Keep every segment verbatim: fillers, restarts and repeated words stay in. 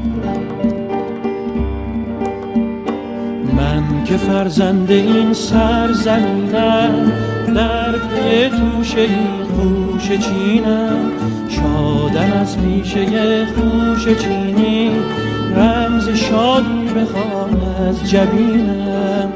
من که فرزند این سرزمینم، در پی توشه این خوش چینم، شادم از پیشه خوش چینی، رمز شادی بخوان از جبینم.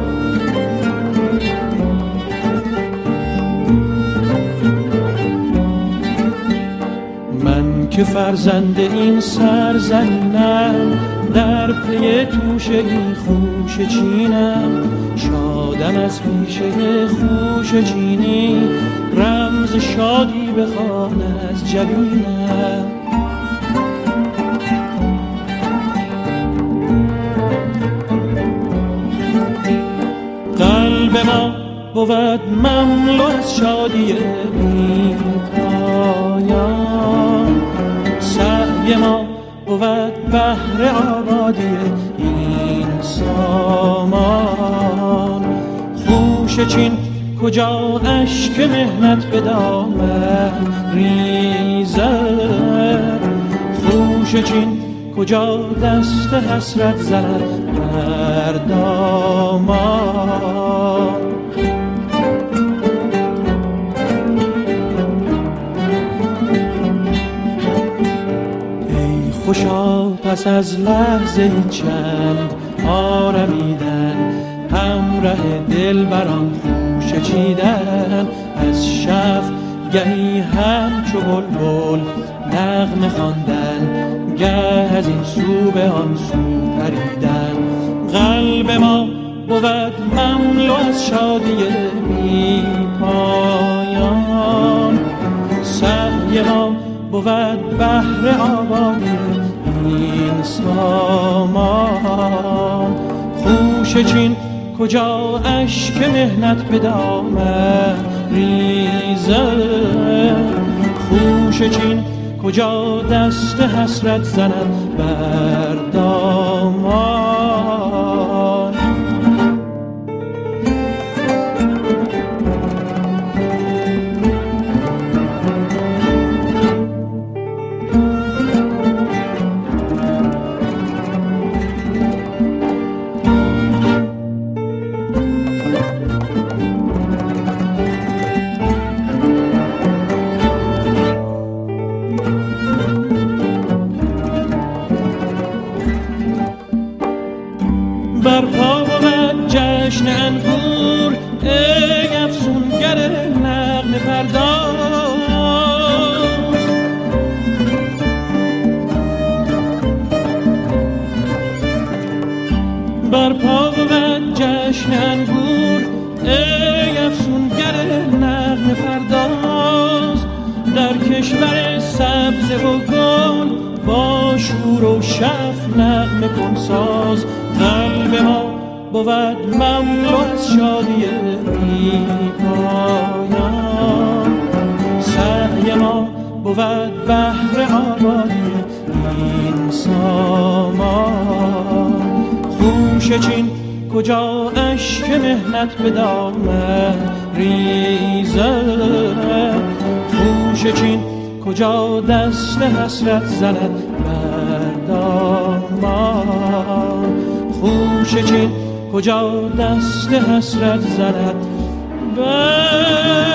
من که فرزند این سرزمینم، در پی توشه این خوش چینم، شادم از پیشه خوش چینی، رمز شادی بخوان از جبینم. قلب ما بود مملو از شادی بی پایان، سعی ما بود بهر آبادی این سامان. خوش چین کجا اشک مهنت به دامن ریزد، خوش چین کجا دست حسرت زند بر دامان. ای خوشا پس از لحظه چند آرمیدن، همراه دل بران خوش چیدن، از شف گهی همچو بلبل نغمه خواندن، گه از این سو به آن سو پریدن. قلب ما بود مملو از شادی بی پایان، سعی ما بود بهر آبادی این سامان. خوش چین کجا اشک مهنت به دامن ریزد، خوش چین کجا دست حسرت زند بر دامان. برپا بود جشن انگور، ای افسونگر نغمه پرداز. برپا بود جشن انگور، ای افسونگر نغمه پرداز. در کشور سبز و گل با شور و شف نغمه کن ساز. قلب ما بود مملو از شادی بی پایان، سعی ما بود بهر آبادی این سامان. خوش چین کجا اشک مهنت به دامن ریزد، خوش چین کجا دست حسرت زند بر دامان. خوش چین کجا دست حسرت زند بر